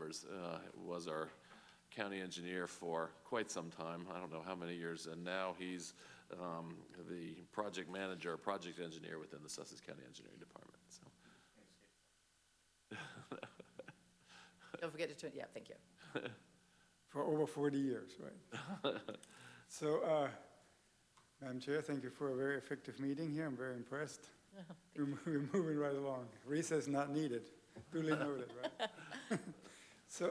members, was our county engineer for quite some time. I don't know how many years, and now he's the project manager, project engineer within the Sussex County Engineering Department. So. Don't forget to turn, yeah, thank you. For over 40 years, right? So, Madam Chair, thank you for a very effective meeting here. I'm very impressed. We're moving right along. Recess not needed. Duly noted, right? So,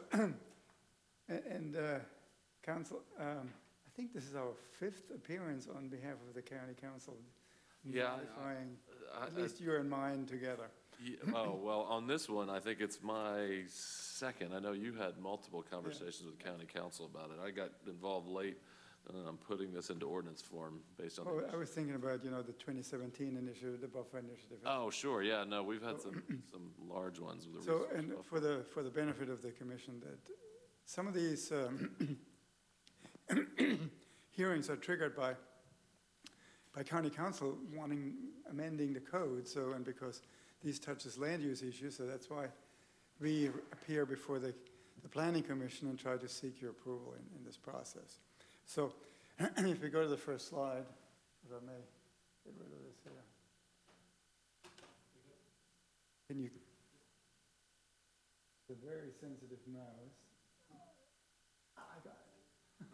Council, I think this is our 5th appearance on behalf of the County Council. Yeah. At least you and mine together. Yeah, oh, well, on this one, I think it's my 2nd. I know you had multiple conversations with County Council about it. I got involved late. I'm putting this into ordinance form based on. Oh, I was thinking about, the 2017 initiative, the buffer initiative. Oh, sure, yeah, no, we've had some large ones with the. So, and for the benefit of the commission, that some of these hearings are triggered by County Council amending the code. So, and because these touches land use issues, so that's why we appear before the Planning Commission and try to seek your approval in this process. So if we go to the first slide, if I may get rid of this here. Can you, the very sensitive mouse. I got it.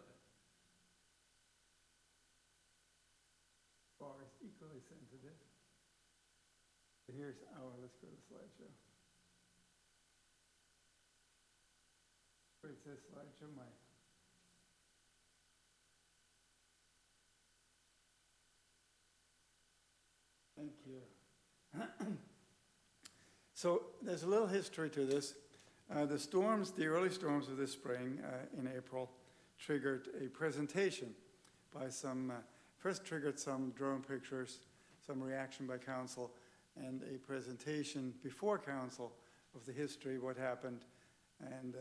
Bar is equally sensitive. But here's let's go to the slideshow. Where it says slideshow, my. Thank you. So there's a little history to this. The early storms of this spring in April triggered a presentation by first triggered some drone pictures, some reaction by council, and a presentation before council of the history, what happened. And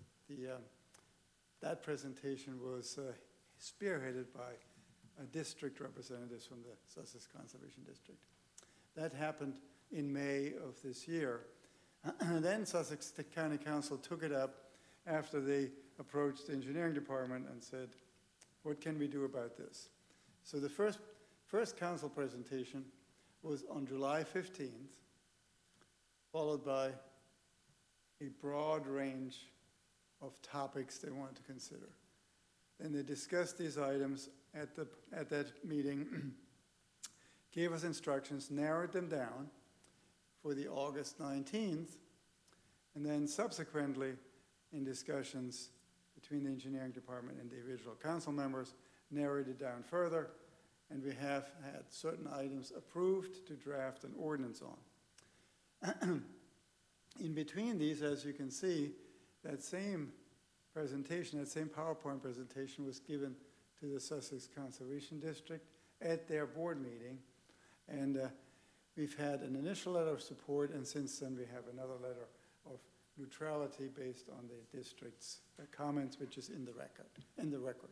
that presentation was spearheaded by district representatives from the Sussex Conservation District. That happened in May of this year. And then Sussex County Council took it up after they approached the engineering department and said, what can we do about this? So the first council presentation was on July 15th, followed by a broad range of topics they wanted to consider. Then they discussed these items at that meeting, gave us instructions, narrowed them down for the August 19th, and then subsequently in discussions between the engineering department and the individual council members, narrowed it down further, and we have had certain items approved to draft an ordinance on. In between these, as you can see, that same presentation, that same PowerPoint presentation was given to the Sussex Conservation District at their board meeting. And we've had an initial letter of support, and since then we have another letter of neutrality based on the district's comments, which is in the record.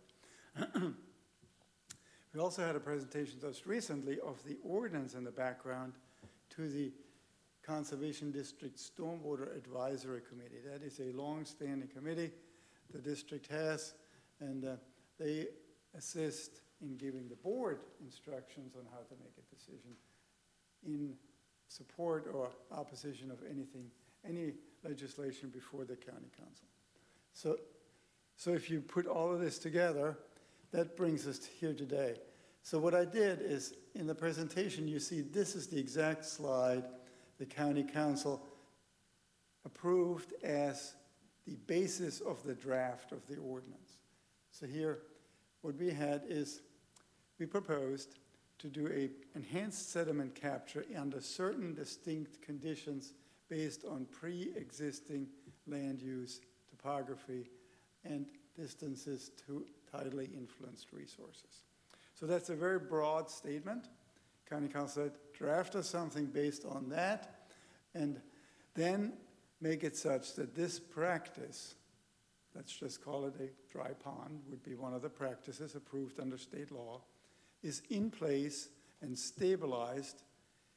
We also had a presentation just recently of the ordinance in the background to the Conservation District Stormwater Advisory Committee. That is a long-standing committee the district has, and they assist in giving the board instructions on how to make a decision in support or opposition of any legislation before the county council. So if you put all of this together, that brings us here today. So what I did is, in the presentation, you see this is the exact slide the county council approved as the basis of the draft of the ordinance. So here, what we had is, we proposed to do an enhanced sediment capture under certain distinct conditions based on pre-existing land use, topography, and distances to tidally influenced resources. So that's a very broad statement. County Council said, draft us something based on that, and then make it such that this practice, let's just call it a dry pond, would be one of the practices approved under state law, is in place and stabilized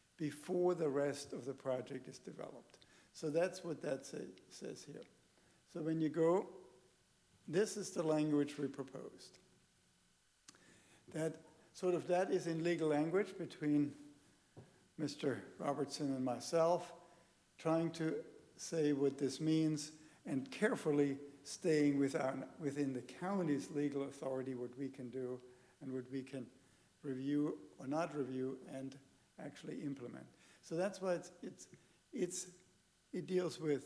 before the rest of the project is developed. So that's what that says here. So when you go, this is the language we proposed. That is in legal language between Mr. Robertson and myself, trying to say what this means and carefully staying within the county's legal authority, what we can do and what we can review or not review and actually implement. So that's why it deals with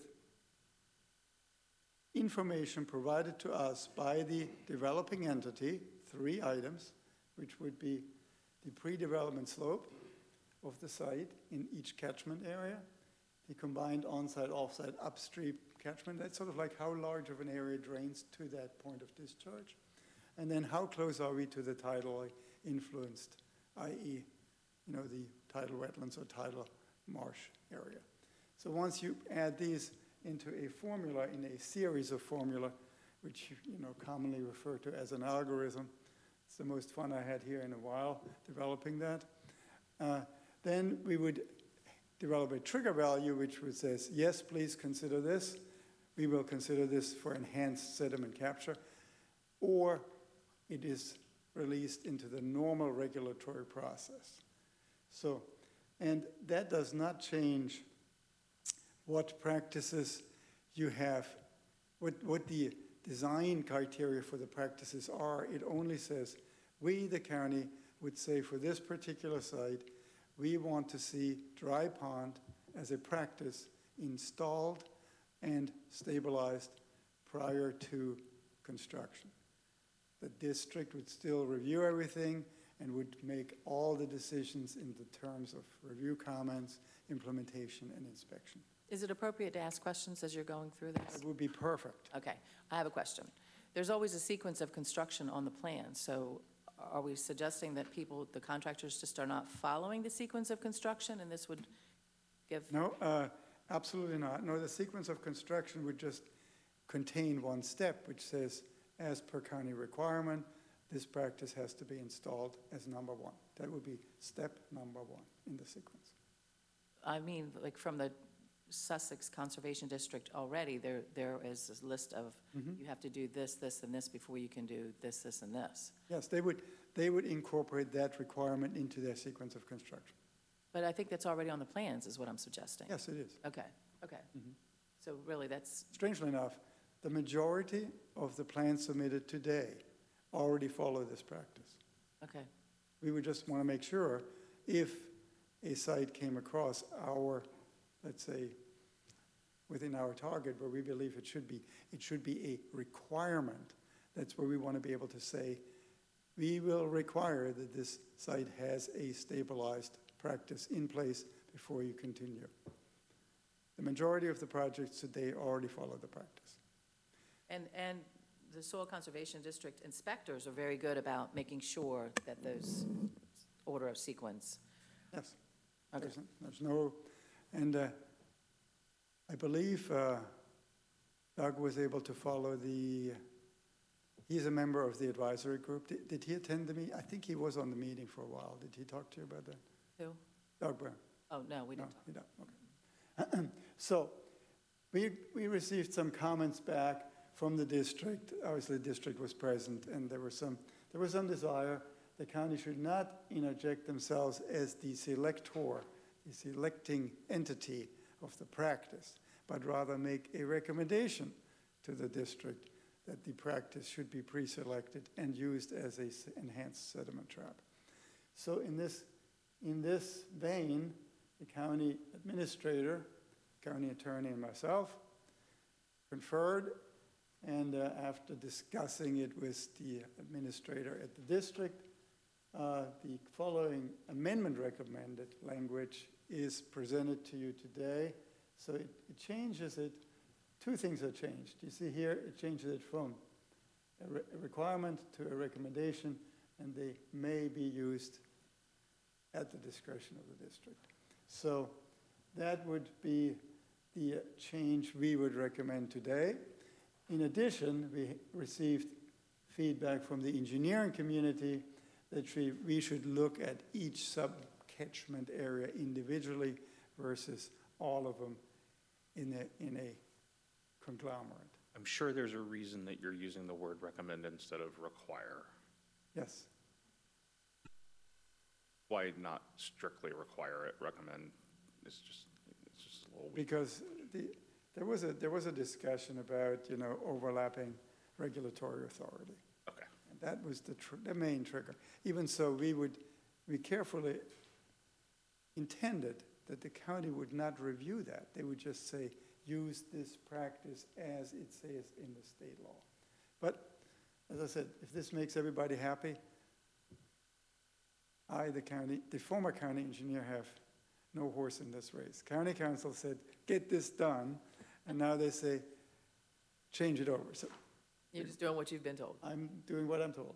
information provided to us by the developing entity, 3 items, which would be the pre-development slope of the site in each catchment area, the combined on-site, off-site, upstream catchment. That's sort of like how large of an area drains to that point of discharge. And then how close are we to the tidal influenced, i.e., the tidal wetlands or tidal marsh area. So once you add these into a formula, in a series of formula, which commonly referred to as an algorithm, it's the most fun I had here in a while, developing that. Then we would develop a trigger value which would say, yes, please consider this. We will consider this for enhanced sediment capture, or it is released into the normal regulatory process. So, and that does not change what practices you have, what the design criteria for the practices are. It only says, we, the county, would say for this particular site, we want to see dry pond as a practice installed and stabilized prior to construction. The district would still review everything and would make all the decisions in the terms of review comments, implementation, and inspection. Is it appropriate to ask questions as you're going through this? It would be perfect. Okay, I have a question. There's always a sequence of construction on the plan, so are we suggesting that the contractors just are not following the sequence of construction, and this would give? No, absolutely not. No, the sequence of construction would just contain one step, which says, as per county requirement, this practice has to be installed as number 1. That would be step number 1 in the sequence. I mean, like from the Sussex Conservation District already, there is a list of, you have to do this, this, and this before you can do this, this, and this. Yes, they would incorporate that requirement into their sequence of construction. But I think that's already on the plans, is what I'm suggesting. Yes, it is. Okay. So really, that's... Strangely enough, the majority of the plans submitted today already follow this practice. Okay. We would just want to make sure if a site came across our, let's say, within our target where we believe it should be a requirement. That's where we want to be able to say, we will require that this site has a stabilized practice in place before you continue. The majority of the projects today already follow the practice. And the Soil Conservation District inspectors are very good about making sure that those order of sequence. Yes. Okay. There's no, and I believe Doug was able to follow he's a member of the advisory group. Did he attend the meeting? I think he was on the meeting for a while. Did he talk to you about that? Who? Doug Brown. Oh, no, we didn't. No, you don't. Okay. So we received some comments back from the district. Obviously, the district was present, and there was some desire. The county should not interject themselves as the selector, the selecting entity of the practice, but rather make a recommendation to the district that the practice should be pre-selected and used as an enhanced sediment trap. So in this vein, the county administrator, county attorney, and myself conferred, and after discussing it with the administrator at the district, the following amendment recommended language is presented to you today. So it changes it. 2 things are changed. You see here, it changes it from a requirement to a recommendation, and they may be used at the discretion of the district. So that would be the change we would recommend today. In addition, we received feedback from the engineering community that we should look at each sub-catchment area individually versus all of them in a conglomerate. I'm sure there's a reason that you're using the word recommend instead of require. Yes. Why not strictly require it, recommend? It's just a little weak. Because there was a discussion about, overlapping regulatory authority. Okay. And that was the main trigger. Even so, we carefully intended that the county would not review that. They would just say, use this practice as it says in the state law. But, as I said, if this makes everybody happy, the former county engineer, have no horse in this race. County council said, get this done, and now they say, change it over. So You're just doing what you've been told. I'm doing what I'm told.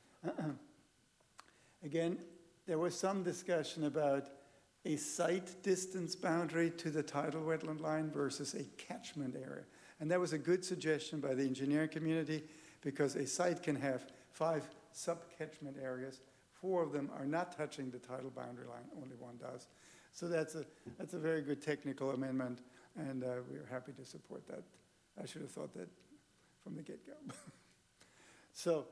Again, there was some discussion about a site distance boundary to the tidal wetland line versus a catchment area. And that was a good suggestion by the engineering community, because a site can have 5 sub-catchment areas. 4 of them are not touching the tidal boundary line, only 1 does. So that's a very good technical amendment, and we're happy to support that. I should have thought that from the get-go. So,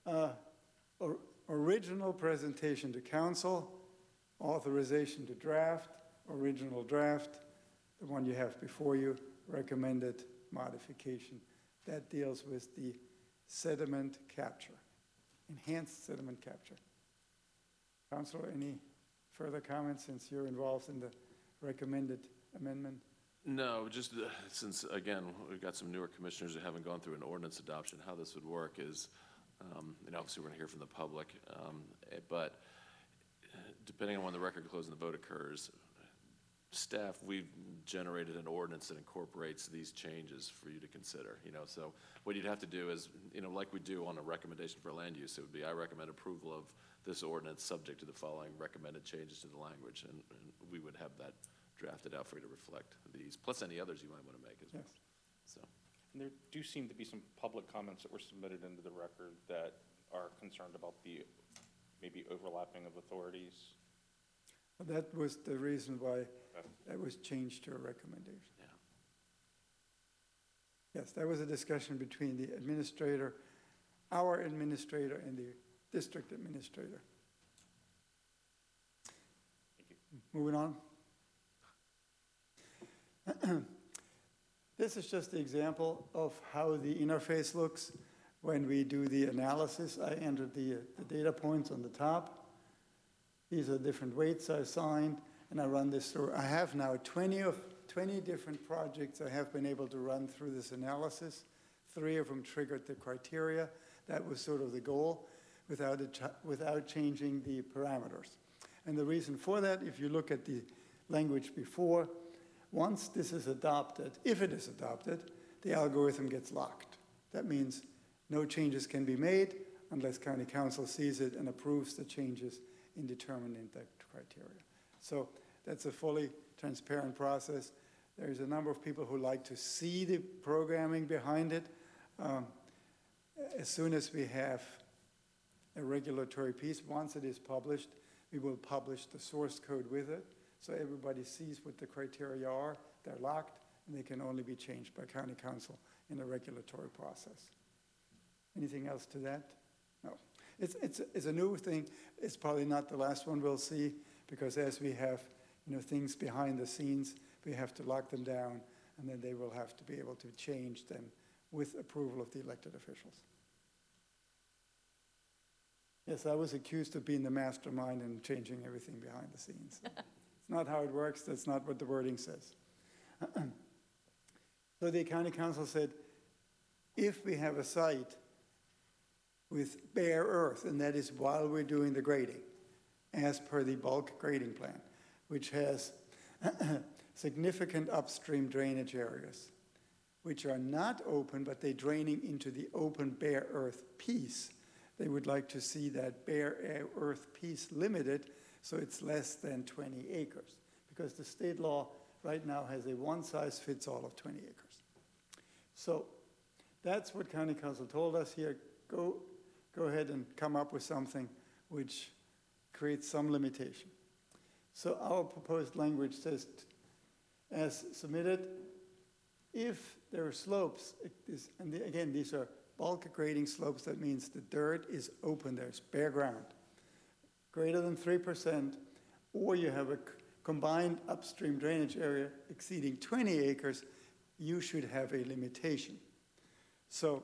original presentation to council, authorization to draft, original draft, the one you have before you, recommended modification. That deals with the sediment capture, enhanced sediment capture. Councilor, any further comments since you're involved in the recommended amendment? No, just since, again, we've got some newer commissioners who haven't gone through an ordinance adoption, how this would work is, obviously we're going to hear from the public, but depending on when the record closes and the vote occurs, staff, we've generated an ordinance that incorporates these changes for you to consider. So what you'd have to do is, like we do on a recommendation for land use, it would be, I recommend approval of this ordinance subject to the following recommended changes to the language, and we would have that drafted out for you to reflect these, plus any others you might want to make as well. Yes. So, And there do seem to be some public comments that were submitted into the record that are concerned about the maybe overlapping of authorities. That was the reason why that was changed to a recommendation. yeah. Yes, there was a discussion between the administrator, our administrator, and the district administrator. Thank you. Moving on. This is just the example of how the interface looks when we do the analysis. I entered the data points on the top. These are different weights I assigned, and I run this through. I have now 20 different projects I have been able to run through this analysis. 3 of them triggered the criteria. That was sort of the goal, without changing the parameters. And the reason for that, if you look at the language before, once this is adopted, if it is adopted, the algorithm gets locked. That means no changes can be made unless county council sees it and approves the changes in determining the criteria. So that's a fully transparent process. There's a number of people who like to see the programming behind it. As soon as we have a regulatory piece, once it is published, we will publish the source code with it, so everybody sees what the criteria are. They're locked, and they can only be changed by county council in a regulatory process. Anything else to that? No. It's a new thing. It's probably not the last one we'll see, because as we have things behind the scenes, we have to lock them down, and then they will have to be able to change them with approval of the elected officials. Yes, I was accused of being the mastermind and changing everything behind the scenes. It's not how it works. That's not what the wording says. So the county council said, if we have a site with bare earth, and that is while we're doing the grading, as per the bulk grading plan, which has significant upstream drainage areas, which are not open, but they're draining into the open bare earth piece. They would like to see that bare earth piece limited so it's less than 20 acres, because the state law right now has a one-size-fits-all of 20 acres. So that's what county council told us here. Go ahead and come up with something which creates some limitation. So our proposed language says, as submitted, if there are slopes, again, these are bulk grading slopes, that means the dirt is open, there's bare ground, greater than 3%, or you have a combined upstream drainage area exceeding 20 acres, you should have a limitation. So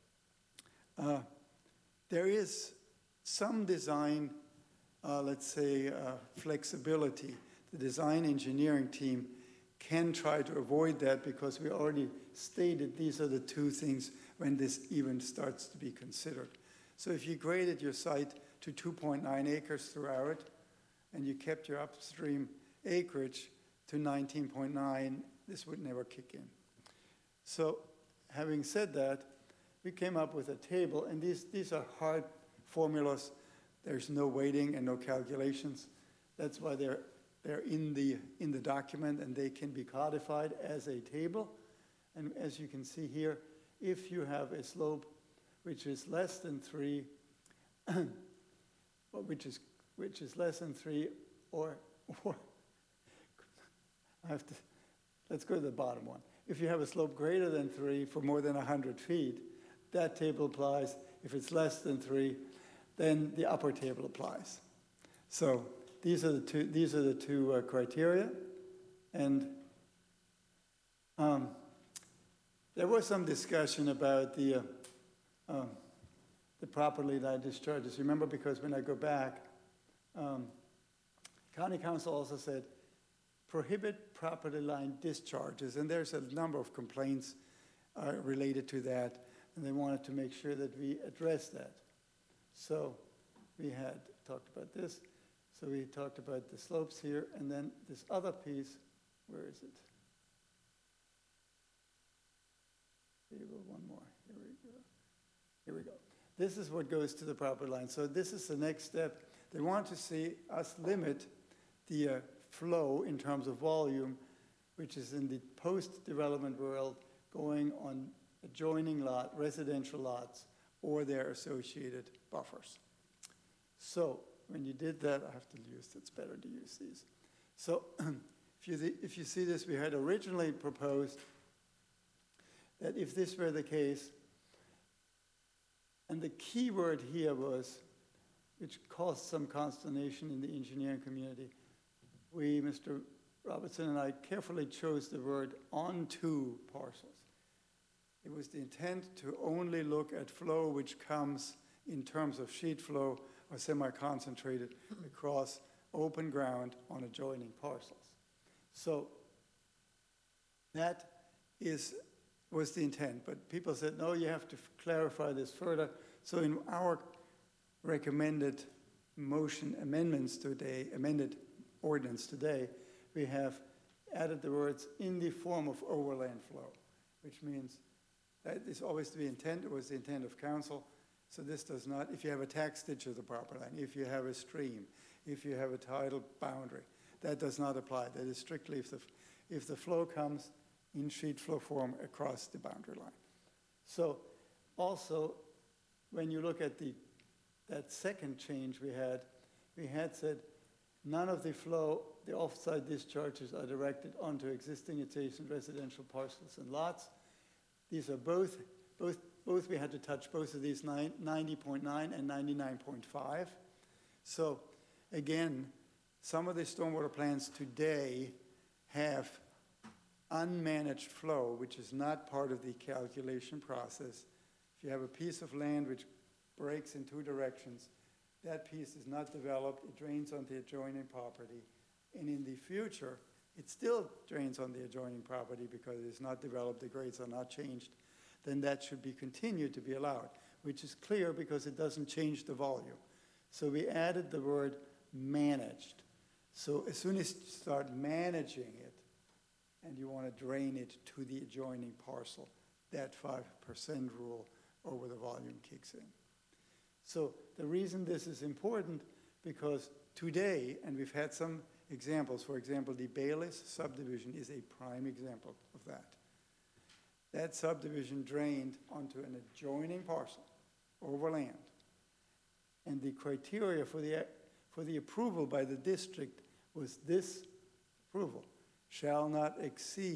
there is some design, let's say, flexibility. The design engineering team can try to avoid that because we already stated these are the two things when this even starts to be considered. So if you graded your site to 2.9 acres throughout, and you kept your upstream acreage to 19.9, this would never kick in. So having said that, we came up with a table, and these are hard formulas. There's no weighting and no calculations. That's why they're in the document, and they can be codified as a table. And as you can see here, if you have a slope which is less than 3, which is less than 3, or let's go to the bottom one. If you have a slope greater than 3 for more than 100 feet, that table applies. If it's less than 3, then the upper table applies. So these are the two criteria, and there was some discussion about the property line discharges. Remember, because when I go back, County Council also said prohibit property line discharges, and there's a number of complaints related to that, and they wanted to make sure that we address that. So we had talked about this. So we talked about the slopes here, and then this other piece, where is it? Table one more, here we go. Here we go. This is what goes to the property line. So this is the next step. They want to see us limit the flow in terms of volume, which is in the post-development world, going on adjoining residential lots, or their associated buffers. So when you did that, I have to use, it's better to use these. So if you see this, we had originally proposed that if this were the case, and the key word here was, which caused some consternation in the engineering community, we, Mr. Robertson and I, carefully chose the word onto parcels. It was the intent to only look at flow which comes in terms of sheet flow or semi-concentrated across open ground on adjoining parcels. So that was the intent, but people said, no, you have to clarify this further. So in our recommended motion amendments today, amended ordinance today, we have added the words in the form of overland flow, which means that is always the intent. It was the intent of council. So this does not, if you have a tax ditch of the property line, if you have a stream, if you have a tidal boundary, that does not apply. That is strictly if the flow comes in sheet flow form across the boundary line. So also, when you look at that second change we had said none of the flow, the offsite discharges are directed onto existing adjacent residential parcels and lots. These are both we had to touch both of these 90.9 and 99.5. So again, some of the stormwater plans today have unmanaged flow, which is not part of the calculation process. If you have a piece of land which breaks in two directions, that piece is not developed, it drains on the adjoining property, and in the future, it still drains on the adjoining property because it is not developed, the grades are not changed, then that should be continued to be allowed, which is clear because it doesn't change the volume. So we added the word managed. So as soon as you start managing it, and you want to drain it to the adjoining parcel, that 5% rule over the volume kicks in. So the reason this is important, because today, and we've had some examples, for example, the Bayless subdivision is a prime example of that. That subdivision drained onto an adjoining parcel over land. And the criteria for the approval by the district was this approval shall not exceed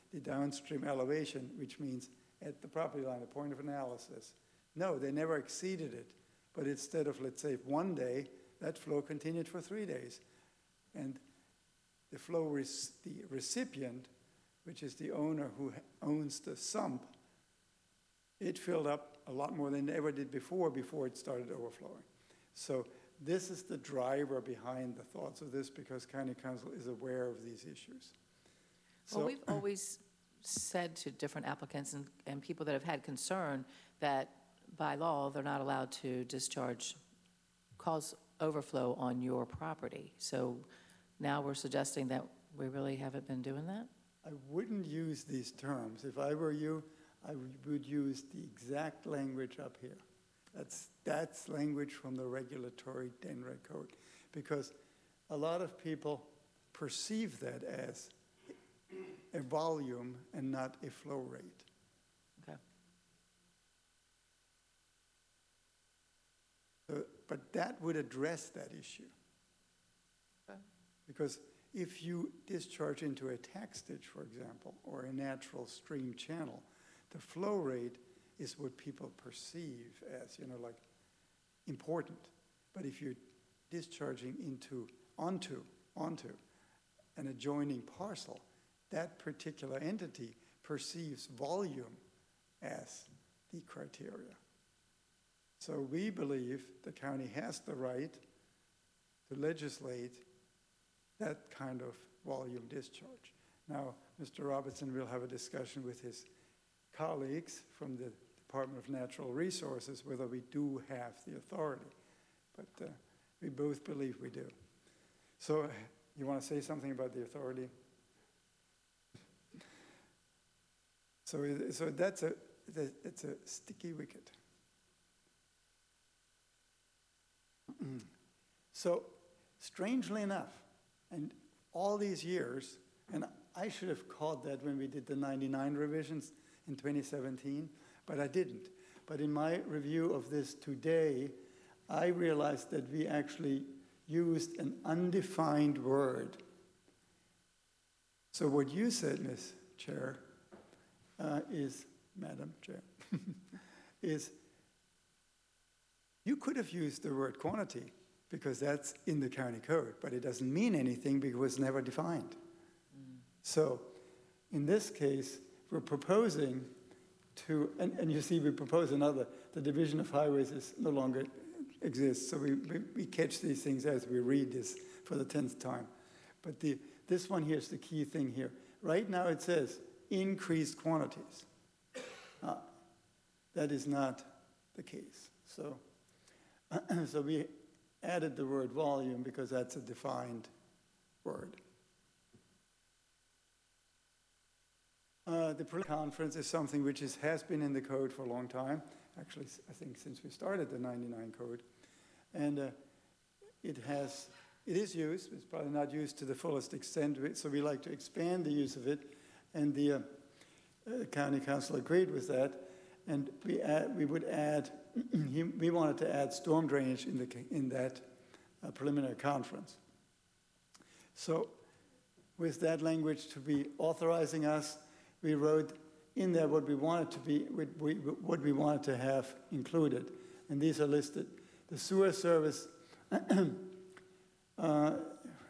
the downstream elevation, which means at the property line, the point of analysis. No, they never exceeded it. But instead of, let's say, 1 day, that flow continued for 3 days. And the the recipient, which is the owner who owns the sump, it filled up a lot more than it ever did before it started overflowing. So this is the driver behind the thoughts of this, because County Council is aware of these issues. Well, we've always said to different applicants and people that have had concern that by law, they're not allowed to cause overflow on your property. So now we're suggesting that we really haven't been doing that? I wouldn't use these terms. If I were you, I would use the exact language up here. That's language from the regulatory DENRA code, because a lot of people perceive that as a volume and not a flow rate. Okay. But that would address that issue. Okay. Because if you discharge into a tax ditch, for example, or a natural stream channel, the flow rate is what people perceive as, like important. But if you're discharging onto an adjoining parcel, that particular entity perceives volume as the criteria. So we believe the county has the right to legislate that kind of volume discharge. Now, Mr. Robertson will have a discussion with his colleagues from the Department of Natural Resources whether we do have the authority, but we both believe we do. So you want to say something about the authority? So it's a sticky wicket. So strangely enough, and all these years, and I should have caught that when we did the 99 revisions in 2017, but I didn't. But in my review of this today, I realized that we actually used an undefined word. So what you said, Ms. Chair, Madam Chair, is you could have used the word quantity because that's in the county code, but it doesn't mean anything because it's never defined. So in this case, we're proposing to, and you see we propose another, the Division of Highways is no longer exists, so we catch these things as we read this for the 10th time. But this one here is the key thing here. Right now it says increased quantities. That is not the case. So we added the word volume because that's a defined word. The pre-conference is something which has been in the code for a long time. Actually, I think since we started the 99 code. And it is used. It's probably not used to the fullest extent, so we like to expand the use of it. And the county council agreed with that. And we would add, we wanted to add storm drainage in that preliminary conference. So with that language to be authorizing us, we wrote in there what we wanted to be, what we wanted to have included. And these are listed. The sewer service, hang on.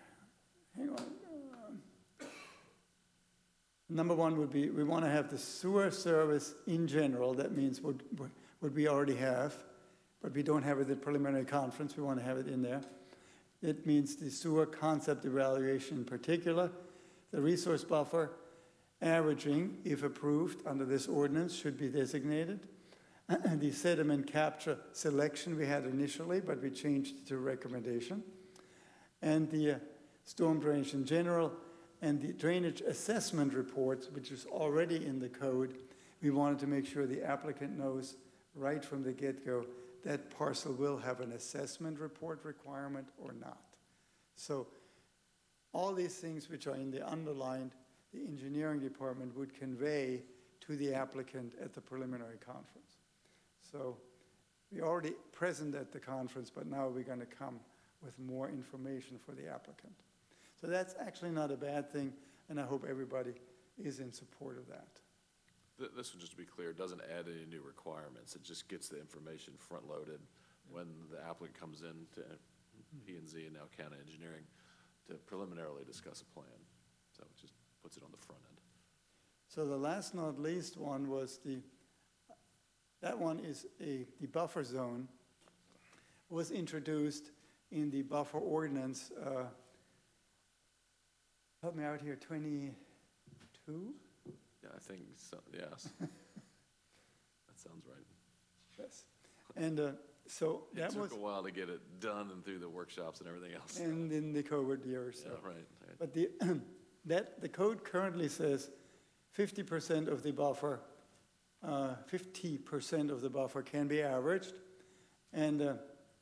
Number one would be, we want to have the sewer service in general. That means what we already have, but we don't have it at the preliminary conference. We want to have it in there. It means the sewer concept evaluation in particular, the resource buffer, averaging, if approved under this ordinance, should be designated. The sediment capture selection we had initially, but we changed it to recommendation. And the storm drainage in general, and the drainage assessment reports, which is already in the code. We wanted to make sure the applicant knows right from the get-go that parcel will have an assessment report requirement or not. So all these things which are in the underlined, the engineering department would convey to the applicant at the preliminary conference. So we're already present at the conference, but now we're going to come with more information for the applicant. So that's actually not a bad thing, and I hope everybody is in support of that. This one, just to be clear, doesn't add any new requirements. It just gets the information front-loaded when the applicant comes in to P&Z and now county engineering to preliminarily discuss a plan. So it just puts it on the front end. So the last not least one was that one is the buffer zone was introduced in the buffer ordinance, help me out here, 22? Yeah, I think so, yes. That sounds right. Yes. And so that was, It took a while to get it done and through the workshops and everything else. and in the COVID year or so. Yeah, right. But the code currently says 50% of the buffer, 50% of the buffer can be averaged, and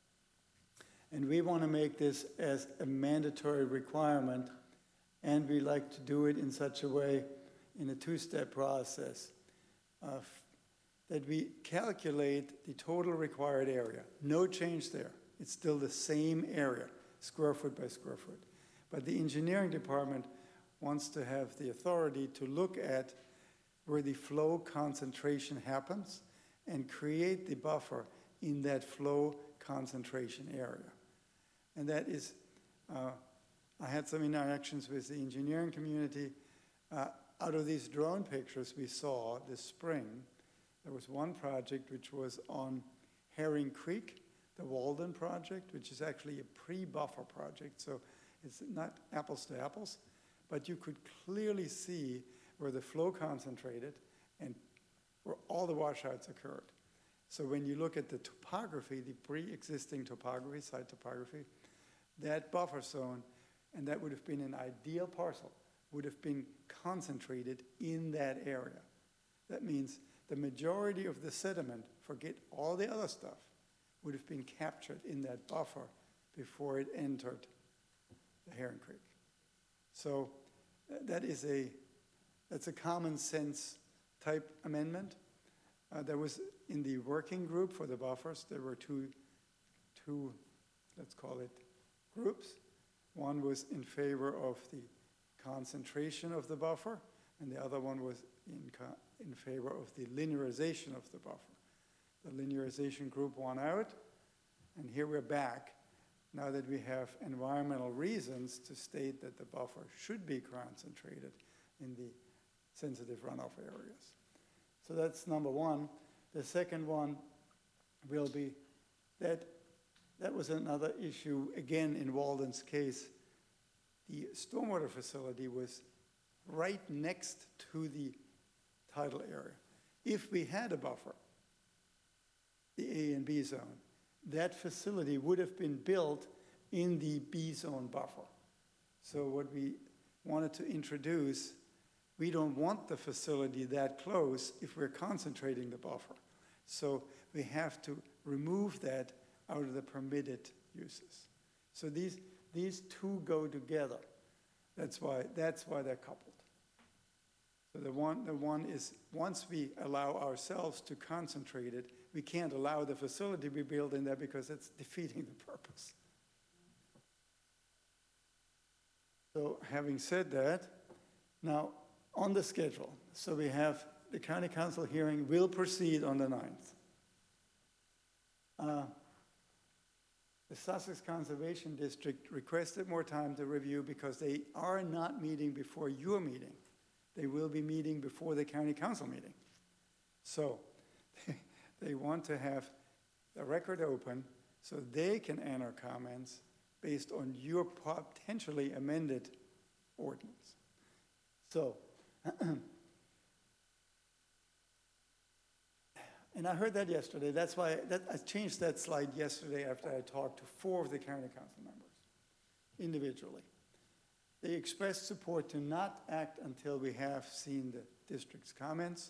we want to make this as a mandatory requirement, and we like to do it in such a way, in a two-step process, that we calculate the total required area. No change there. It's still the same area, square foot by square foot. But the engineering department wants to have the authority to look at where the flow concentration happens and create the buffer in that flow concentration area. And that is, I had some interactions with the engineering community. Out of these drone pictures we saw this spring, there was one project which was on Herring Creek, the Walden project, which is actually a pre-buffer project, so it's not apples to apples, but you could clearly see where the flow concentrated and where all the washouts occurred. So when you look at the topography, the pre-existing topography, site topography, that buffer zone, and that would have been an ideal parcel, would have been concentrated in that area. That means the majority of the sediment, forget all the other stuff, would have been captured in that buffer before it entered the Herring Creek. So that's a common sense type amendment. There was, in the working group for the buffers, there were two, let's call it, groups. One was in favor of the concentration of the buffer, and the other one was in favor of the linearization of the buffer. The linearization group won out, and here we're back, now that we have environmental reasons to state that the buffer should be concentrated in the sensitive runoff areas. So that's number one. The second one will be that was another issue, again, in Walden's case. The stormwater facility was right next to the tidal area. If we had a buffer, the A and B zone, that facility would have been built in the B zone buffer. So what we wanted to introduce, we don't want the facility that close if we're concentrating the buffer. So we have to remove that out of the permitted uses. So these two go together. That's why they're coupled. So the one is, once we allow ourselves to concentrate it, we can't allow the facility to be built in there because it's defeating the purpose. So having said that, now on the schedule, so we have the county council hearing will proceed on the 9th. The Sussex Conservation District requested more time to review because they are not meeting before your meeting. They will be meeting before the county council meeting. So they want to have the record open so they can enter comments based on your potentially amended ordinance. So, and I heard that yesterday. That's why I changed that slide yesterday after I talked to 4 of the county council members individually. They expressed support to not act until we have seen the district's comments.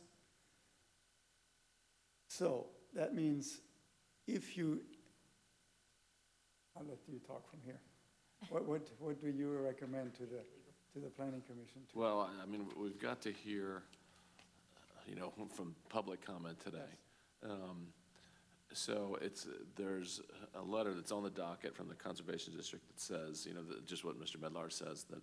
So that means if you, I'll let you talk from here. What do you recommend to the Planning Commission? Well, I mean, we've got to hear, from public comment today. So there's a letter that's on the docket from the Conservation District that says, just what Mr. Medlar says, that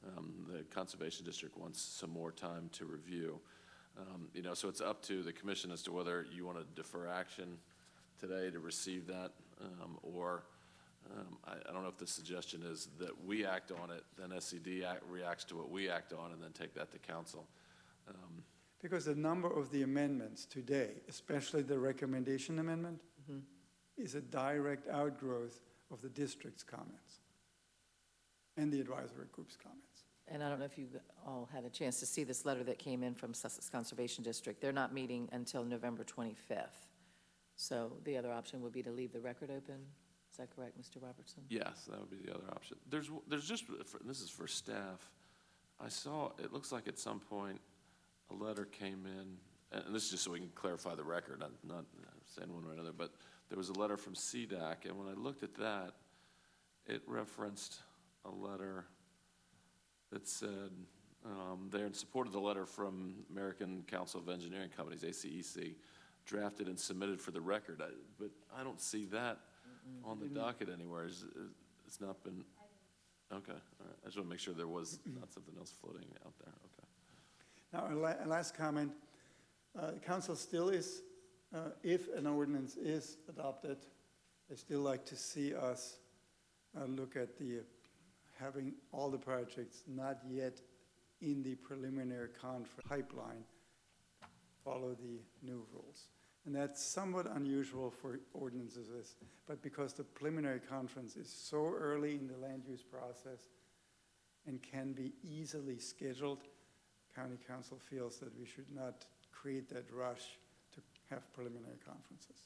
The Conservation District wants some more time to review. So it's up to the commission as to whether you want to defer action today to receive that, or I don't know if the suggestion is that we act on it, then SCD reacts to what we act on, and then take that to council. Because a number of the amendments today, especially the recommendation amendment, is a direct outgrowth of the district's comments and the advisory group's comments. And I don't know if you all had a chance to see this letter that came in from Sussex Conservation District. They're not meeting until November 25th. So the other option would be to leave the record open. Is that correct, Mr. Robertson? Yes, that would be the other option. There's just, this is for staff. I saw, it looks like at some point, a letter came in, and this is just so we can clarify the record, I'm not saying one way or another, but there was a letter from CDAC, and when I looked at that, it referenced a letter that said, they're in support of the letter from American Council of Engineering Companies, ACEC, drafted and submitted for the record. But I don't see that on the docket anywhere. It's not been, okay, all right. I just want to make sure there was not something else floating out there, okay. Now, a last comment. Council still is, if an ordinance is adopted, they still like to see us look at having all the projects not yet in the preliminary conference pipeline follow the new rules. And that's somewhat unusual for ordinances, but because the preliminary conference is so early in the land use process and can be easily scheduled, County Council feels that we should not create that rush to have preliminary conferences.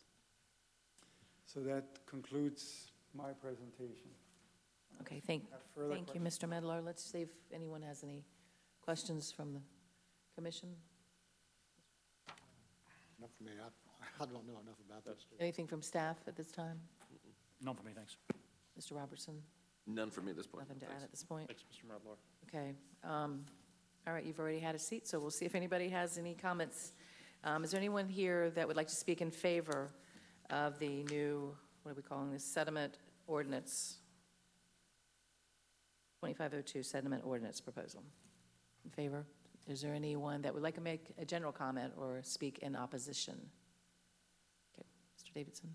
So that concludes my presentation. Okay, thank you, Mr. Medlar. Let's see if anyone has any questions from the commission. Not for me. I don't know enough about this. Anything from staff at this time? None for me, thanks. Mr. Robertson? None for me at this point. Nothing to Thanks. add at this point? Thanks, Mr. Medlar. Okay. All right, you've already had a seat, so we'll see if anybody has any comments. Is there anyone here that would like to speak in favor of the new, what are we calling this, sediment ordinance? 2502 sediment ordinance proposal. In favor? Is there anyone that would like to make a general comment or speak in opposition? Okay, Mr. Davidson.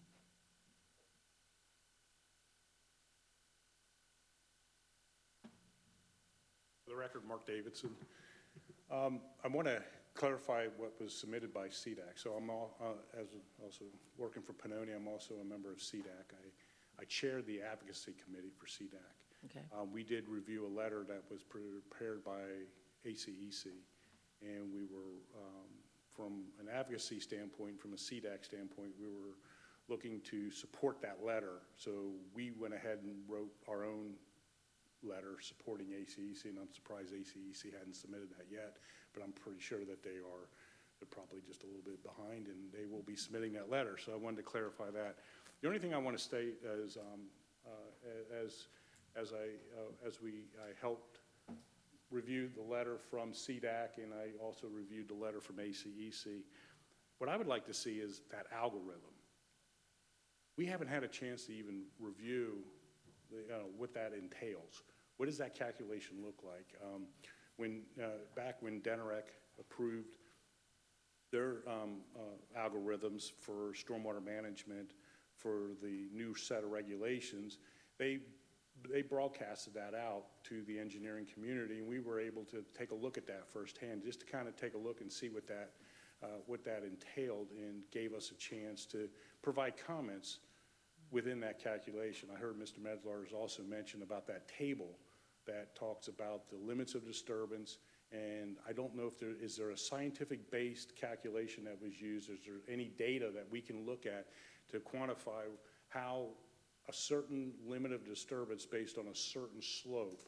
For the record, Mark Davidson. I want to clarify what was submitted by CDAC. So I'm also working for Pannoni. I'm also a member of CDAC. I chair the advocacy committee for CDAC. Okay. We did review a letter that was prepared by ACEC, and we were, from an advocacy standpoint, from a CDAC standpoint, we were looking to support that letter. So we went ahead and wrote our own letter supporting ACEC, and I'm surprised ACEC hadn't submitted that yet, but I'm pretty sure that they're probably just a little bit behind, and they will be submitting that letter. So I wanted to clarify that. The only thing I want to state is, I helped review the letter from CDAC, and I also reviewed the letter from ACEC. What I would like to see is that algorithm. We haven't had a chance to even review what that entails. What does that calculation look like? Back when DENEREC approved their algorithms for stormwater management for the new set of regulations, they broadcasted that out to the engineering community, and we were able to take a look at that firsthand, just to kind of take a look and see what that entailed, and gave us a chance to provide comments within that calculation. I heard Mr. Medlar has also mentioned about that table that talks about the limits of disturbance, and I don't know if is there a scientific-based calculation that was used? Is there any data that we can look at to quantify how a certain limit of disturbance based on a certain slope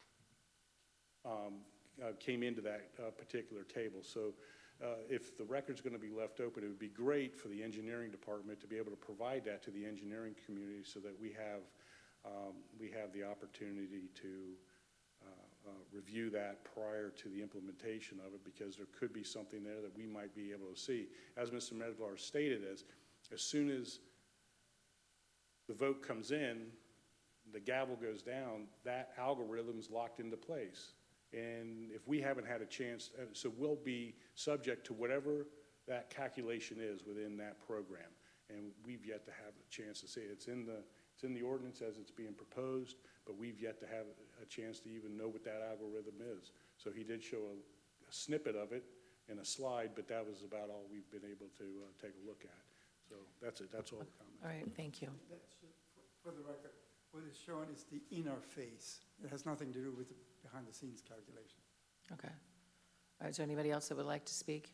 came into that particular table? So if the record's going to be left open, it would be great for the engineering department to be able to provide that to the engineering community, so that we have the opportunity to review that prior to the implementation of it, because there could be something there that we might be able to see. As Mr. Medlar stated, as soon as the vote comes in, the gavel goes down, that algorithm's locked into place. And if we haven't had a chance, so we'll be subject to whatever that calculation is within that program. And we've yet to have a chance to see it. It's in the ordinance as it's being proposed, but we've yet to have a chance to even know what that algorithm is. So he did show a snippet of it in a slide, but that was about all we've been able to take a look at. So that's it, that's all the comments. All right, thank you. For the record, what is shown is the inner face. It has nothing to do with the behind-the-scenes calculation. Okay. All right, is there anybody else that would like to speak?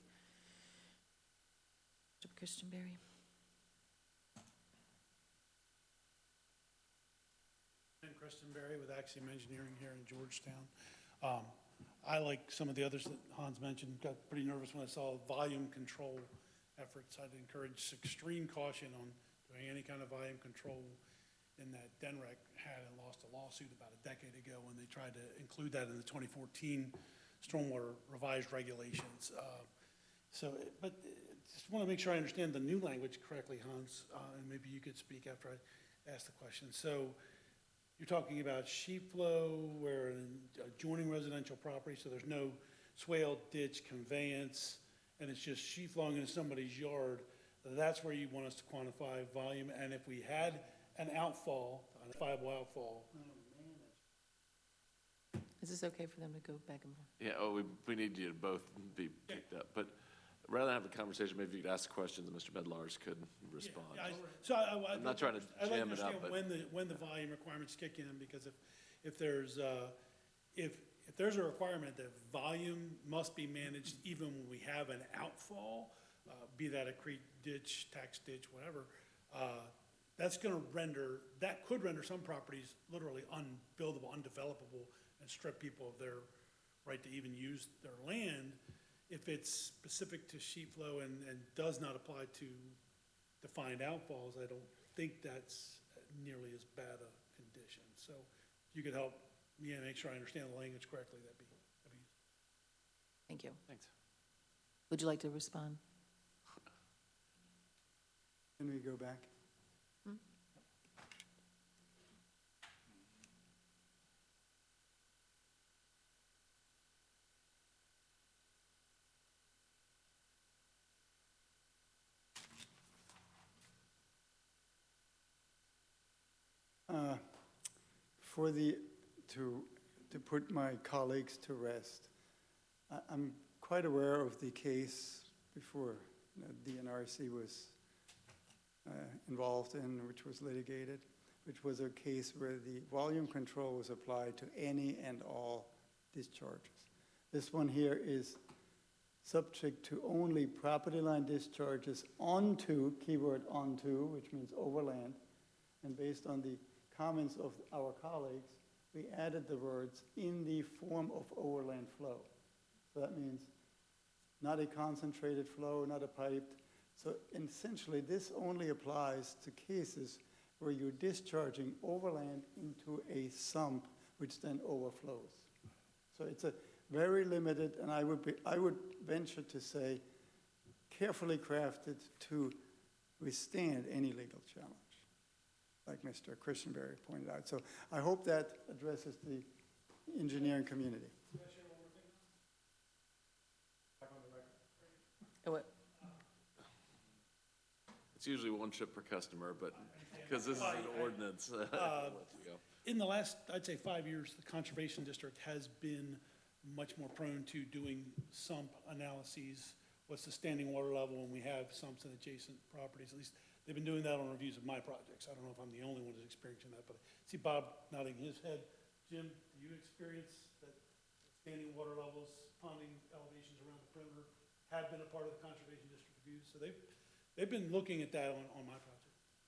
Mr. Christian Berry? I'm Kristen Berry with Axiom Engineering here in Georgetown. I, like some of the others that Hans mentioned, got pretty nervous when I saw volume control efforts. I'd encourage extreme caution on doing any kind of volume control in that DENREC had and lost a lawsuit about a decade ago when they tried to include that in the 2014 stormwater revised regulations. But just want to make sure I understand the new language correctly, Hans, and maybe you could speak after I ask the question. So you're talking about sheet flow where an adjoining residential property, so there's no swale, ditch, conveyance, and it's just sheet flowing into somebody's yard. That's where you want us to quantify volume. And if we had an outfall, an identifiable outfall. Is this okay for them to go back and forth? Yeah, we need you to both be picked up, but rather than have a conversation, maybe you could ask questions and Mr. Bedlars could respond. Yeah, I'm not trying to jam it up, but. When the volume requirements kick in, because if there's a requirement that volume must be managed even when we have an outfall, be that a creek ditch, tax ditch, whatever, that could render some properties literally unbuildable, undevelopable, and strip people of their right to even use their land if it's specific to sheet flow and does not apply to defined outfalls. I don't think that's nearly as bad a condition. So if you could help me make sure I understand the language correctly, that'd be useful. thank you. Thanks. Would you like to respond? Can we go back? To put my colleagues to rest, I'm quite aware of the case before DNRC was involved in, which was litigated, which was a case where the volume control was applied to any and all discharges. This one here is subject to only property line discharges onto, keyword onto, which means overland, and based on the comments of our colleagues, we added the words in the form of overland flow. So that means not a concentrated flow, not a piped. So essentially, this only applies to cases where you're discharging overland into a sump, which then overflows. So it's a very limited, and I would venture to say, carefully crafted to withstand any legal challenge, like Mr. Christianberry pointed out. So I hope that addresses the engineering community. It's usually one trip per customer, but, because this is an ordinance. In the last, I'd say 5 years, the Conservation District has been much more prone to doing sump analyses. What's the standing water level when we have sumps in adjacent properties? At least they've been doing that on reviews of my projects. I don't know if I'm the only one who's experiencing that, but I see Bob nodding his head. Jim, do you experience that standing water levels, ponding elevations around the perimeter have been a part of the Conservation District reviews? So they've been looking at that on my project.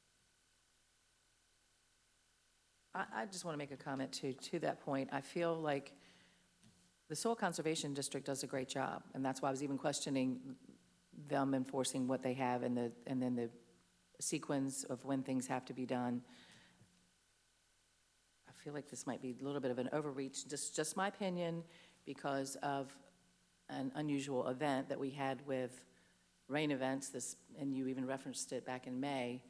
I just want to make a comment to that point. I feel like the Soil Conservation District does a great job, and that's why I was even questioning them enforcing what they have and then the sequence of when things have to be done. I feel like this might be a little bit of an overreach, just my opinion, because of an unusual event that we had with rain events, and you even referenced it back in May.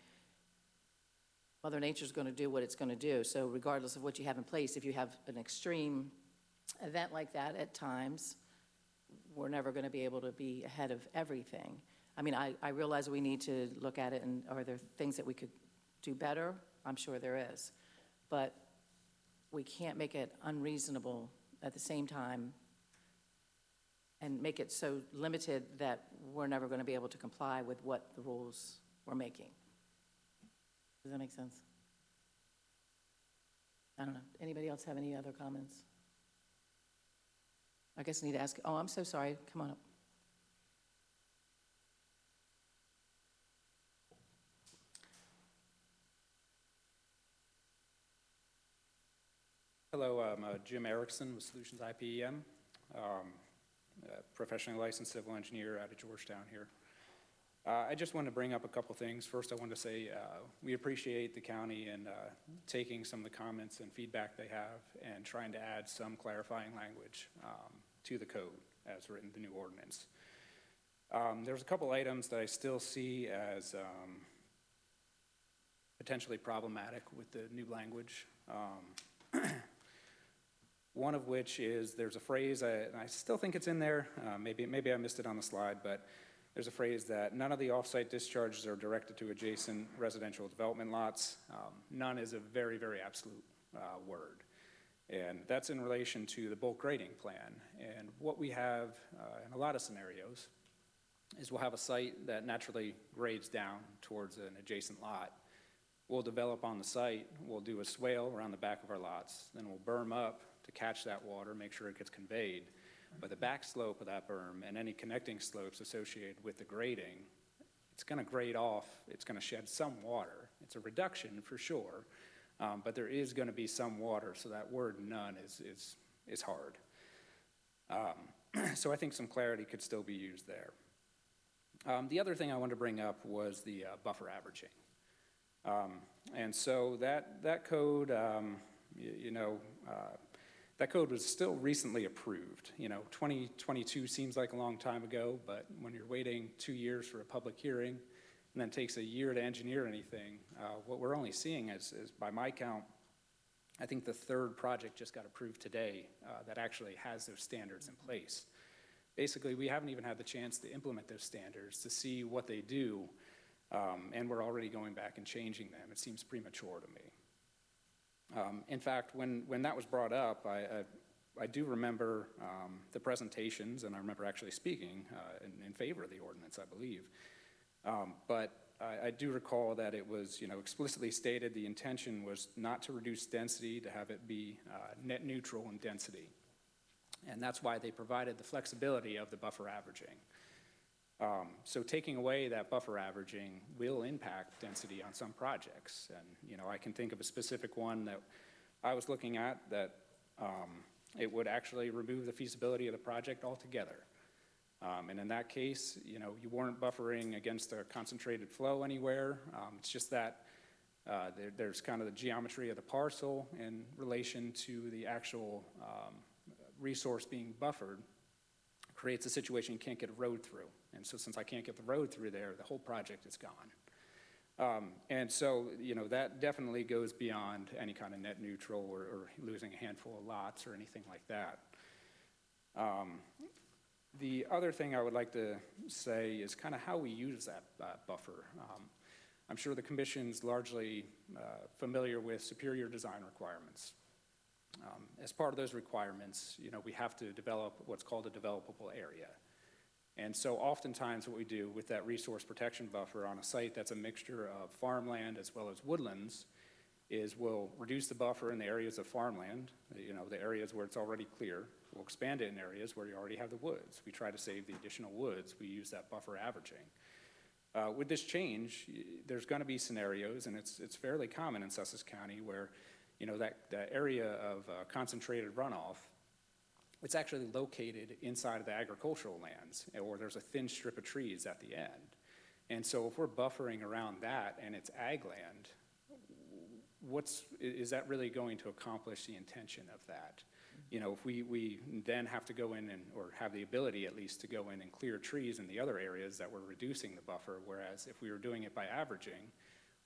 Mother Nature's going to do what it's going to do. So regardless of what you have in place, if you have an extreme event like that at times, we're never going to be able to be ahead of everything. I mean, I realize we need to look at it, and are there things that we could do better? I'm sure there is. But we can't make it unreasonable at the same time and make it so limited that we're never going to be able to comply with what the rules we're making. Does that make sense? I don't know. Anybody else have any other comments? I guess I need to ask, oh, I'm so sorry. Come on up. Hello, I'm Jim Erickson with Solutions IPEM, professionally licensed civil engineer out of Georgetown here. I just wanted to bring up a couple things. First, I wanted to say we appreciate the county and taking some of the comments and feedback they have and trying to add some clarifying language to the code as written in the new ordinance. There's a couple items that I still see as potentially problematic with the new language. One of which is there's a phrase, and I still think it's in there, maybe I missed it on the slide, but there's a phrase that none of the off-site discharges are directed to adjacent residential development lots. None is a very, very absolute word. And that's in relation to the bulk grading plan. And what we have in a lot of scenarios is we'll have a site that naturally grades down towards an adjacent lot. We'll develop on the site, we'll do a swale around the back of our lots, then we'll berm up to catch that water, make sure it gets conveyed. But the back slope of that berm and any connecting slopes associated with the grading, it's gonna grade off, it's gonna shed some water. It's a reduction for sure, but there is gonna be some water, so that word none is hard. So I think some clarity could still be used there. The other thing I wanted to bring up was the buffer averaging. And so that code, that code was still recently approved. 2022 seems like a long time ago, but when you're waiting 2 years for a public hearing and then takes a year to engineer anything, what we're only seeing is by my count, I think the third project just got approved today that actually has those standards in place. Basically, we haven't even had the chance to implement those standards to see what they do, and we're already going back and changing them. It seems premature to me. In fact, when that was brought up, I do remember the presentations, and I remember actually speaking in favor of the ordinance, I believe. But I do recall that it was, explicitly stated the intention was not to reduce density, to have it be net neutral in density. And that's why they provided the flexibility of the buffer averaging. So taking away that buffer averaging will impact density on some projects. And, I can think of a specific one that I was looking at that it would actually remove the feasibility of the project altogether. And in that case, you weren't buffering against a concentrated flow anywhere. It's just that there's kind of the geometry of the parcel in relation to the actual resource being buffered creates a situation you can't get a road through. And so since I can't get the road through there, the whole project is gone. And so, that definitely goes beyond any kind of net neutral or losing a handful of lots or anything like that. The other thing I would like to say is kind of how we use that buffer. I'm sure the Commission's largely familiar with superior design requirements. As part of those requirements, we have to develop what's called a developable area. And so oftentimes what we do with that resource protection buffer on a site that's a mixture of farmland as well as woodlands is we'll reduce the buffer in the areas of farmland, the areas where it's already clear. We'll expand it in areas where you already have the woods. We try to save the additional woods. We use that buffer averaging. With this change, there's going to be scenarios, and it's fairly common in Sussex County, where that area of concentrated runoff, it's actually located inside of the agricultural lands, or there's a thin strip of trees at the end. And so if we're buffering around that and it's ag land, is that really going to accomplish the intention of that? If we then have to go in or have the ability at least to go in and clear trees in the other areas that we're reducing the buffer, whereas if we were doing it by averaging,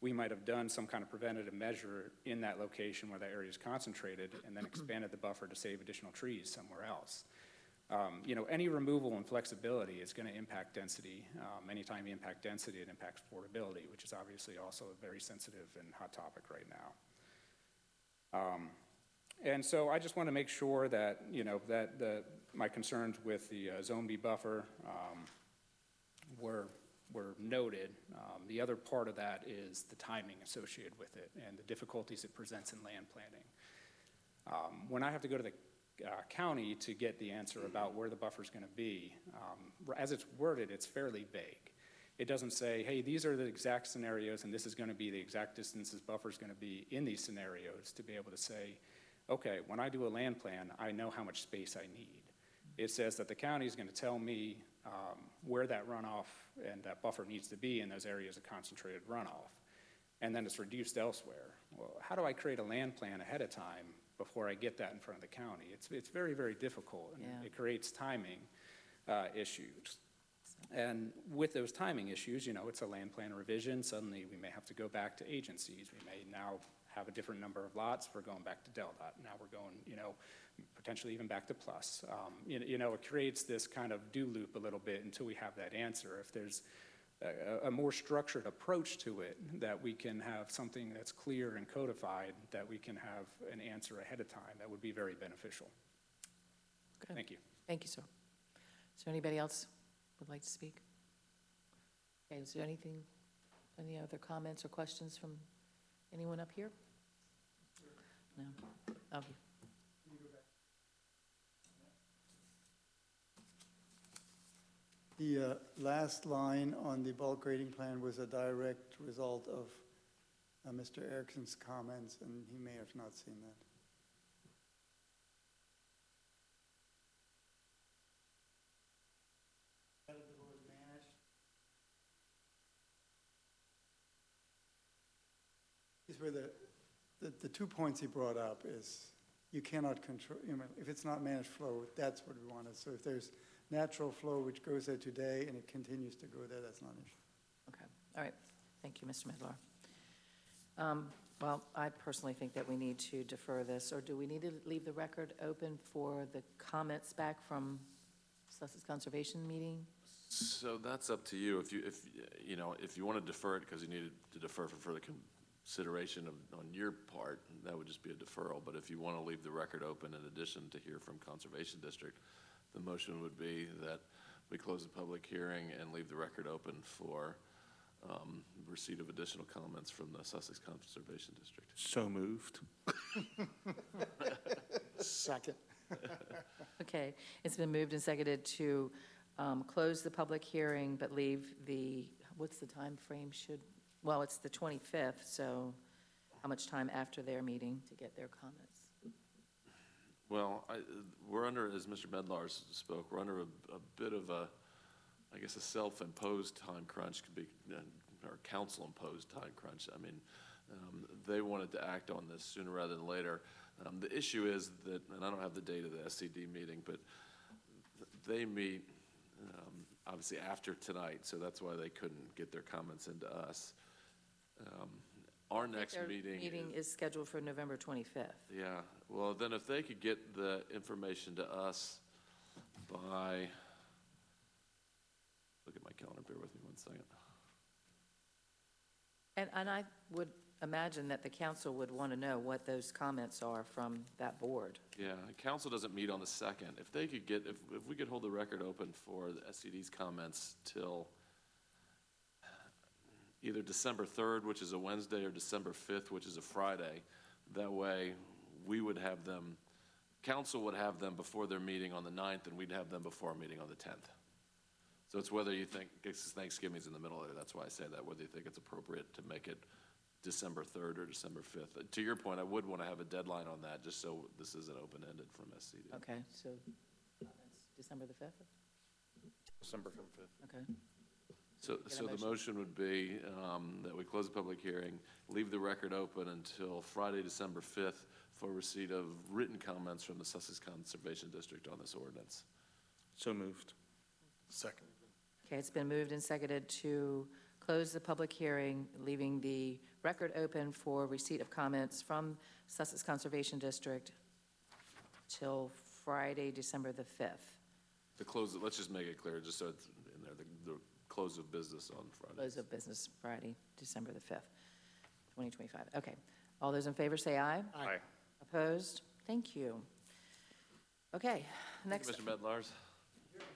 we might have done some kind of preventative measure in that location where that area is concentrated and then expanded the buffer to save additional trees somewhere else. You know, any removal and flexibility is going to impact density. Anytime you impact density, it impacts affordability, which is obviously also a very sensitive and hot topic right now. And so I just want to make sure that, you know, that my concerns with the Zone B buffer were noted. The other part of that is the timing associated with it and the difficulties it presents in land planning. When I have to go to the county to get the answer about where the buffer is going to be, as it's worded, it's fairly vague. It doesn't say, hey, these are the exact scenarios and this is going to be the exact distances buffer is going to be in these scenarios, to be able to say, okay, when I do a land plan, I know how much space I need. It says that the county is going to tell me where that runoff and that buffer needs to be in those areas of concentrated runoff, and then it's reduced elsewhere. Well, how do I create a land plan ahead of time before I get that in front of the county? It's very, very difficult, and Yeah. it creates timing issues. And with those timing issues, you know, it's a land plan revision. Suddenly, we may have to go back to agencies. We may now have a different number of lots. We're going back to DelDOT. Now we're going, you know, potentially even back to plus. You know, it creates this kind of do loop a little bit until we have that answer. If there's a more structured approach to it, that we can have something that's clear and codified, that we can have an answer ahead of time, that would be very beneficial. Good. Thank you. Thank you, sir. Is there anybody else who would like to speak? Okay, is there anything, any other comments or questions from anyone up here? No? Okay. The last line on the bulk grading plan was a direct result of Mr. Erickson's comments, and he may have not seen that. These were the 2 points he brought up is you cannot control, you know, if it's not managed flow, that's what we wanted. So if there's natural flow which goes there today and it continues to go there, that's not an issue. Okay, all right. Thank you, Mr. Medlar. Well, I personally think that we need to defer this, or do we need to leave the record open for the comments back from Sussex Conservation meeting? So that's up to you. If you want to defer it because you needed to defer for further consideration on your part, that would just be a deferral. But if you want to leave the record open in addition to hear from Conservation District, the motion would be that we close the public hearing and leave the record open for receipt of additional comments from the Sussex Conservation District. So moved. Second. Okay, it's been moved and seconded to close the public hearing, but leave the, what's the time frame should, well, it's the 25th, so how much time after their meeting to get their comments? Well, we're under, as Mr. Medlar spoke, we're under a bit of a, I guess, a self-imposed time crunch, could be, or council-imposed time crunch. I mean, they wanted to act on this sooner rather than later. The issue is that, and I don't have the date of the SCD meeting, but they meet obviously after tonight, so that's why they couldn't get their comments into us. Our next Their meeting is scheduled for November 25th. Yeah, well, then if they could get the information to us by, look at my calendar, bear with me 1 second. And I would imagine that the council would want to know what those comments are from that board. Yeah, council doesn't meet on the 2nd. If they could get, if we could hold the record open for the SCD's comments till either December 3rd, which is a Wednesday, or December 5th, which is a Friday, that way we would have them, council would have them before their meeting on the 9th, and we'd have them before our meeting on the 10th. So it's whether you think, Thanksgiving's in the middle of it, that's why I say that, whether you think it's appropriate to make it December 3rd or December 5th. To your point, I would want to have a deadline on that, just so this isn't open-ended from SCD. Okay, so that's December the 5th? December 5th. Okay. So the motion would be that we close the public hearing, leave the record open until Friday, December 5th for receipt of written comments from the Sussex Conservation District on this ordinance. So moved. Second. Okay, it's been moved and seconded to close the public hearing, leaving the record open for receipt of comments from Sussex Conservation District till Friday, December the 5th. The close, let's just make it clear, just so it's in there, the close of business on Friday. Close of business Friday, December the 5th, 2025. Okay. All those in favor say aye. Aye. Opposed? Thank you. Okay, next. Mr. Medlars?